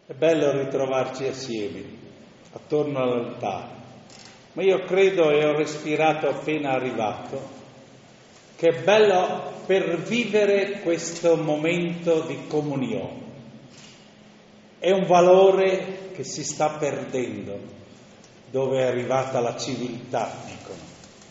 È bello ritrovarci assieme, attorno all'altare, ma io credo, e ho respirato appena arrivato, che è bello per vivere questo momento di comunione. È un valore che si sta perdendo dove è arrivata la civiltà, dicono.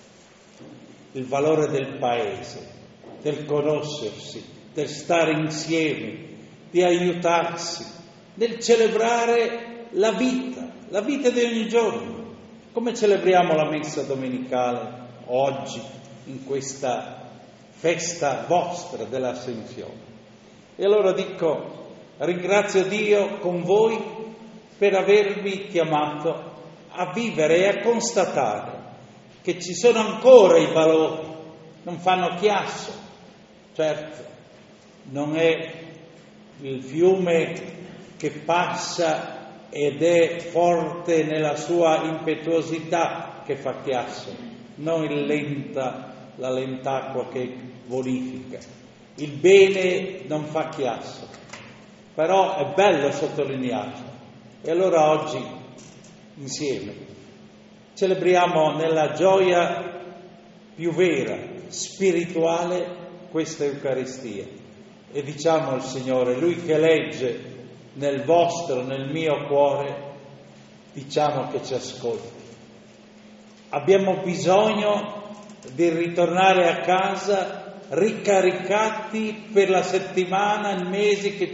Il valore del paese, del conoscersi, del stare insieme, di aiutarsi, del celebrare la vita di ogni giorno. Come celebriamo la messa domenicale oggi, in questa festa vostra dell'Ascensione? E allora dico, ringrazio Dio con voi per avermi chiamato a vivere e a constatare che ci sono ancora i valori, non fanno chiasso. Certo, non è il fiume che passa ed è forte nella sua impetuosità che fa chiasso, non la lentacqua che bonifica. Il bene non fa chiasso, però è bello sottolinearlo. E allora oggi, insieme, celebriamo nella gioia più vera, spirituale, questa Eucaristia. E diciamo al Signore, Lui che legge nel vostro, nel mio cuore, diciamo che ci ascolti. Abbiamo bisogno di ritornare a casa ricaricati per la settimana, i mesi che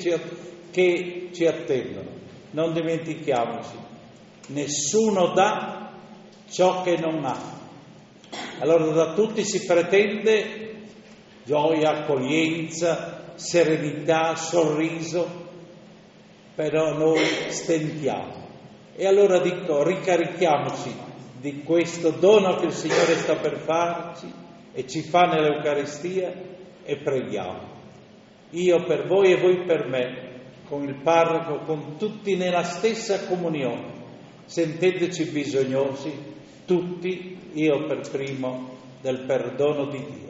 ci attendono. Non dimentichiamoci, nessuno dà ciò che non ha. Allora da tutti si pretende gioia, accoglienza, serenità, sorriso, però noi stentiamo. E allora dico, ricarichiamoci di questo dono che il Signore sta per farci e ci fa nell'Eucaristia e preghiamo. Io per voi e voi per me, con il parroco, con tutti nella stessa comunione, sentendoci bisognosi, tutti, io per primo, del perdono di Dio.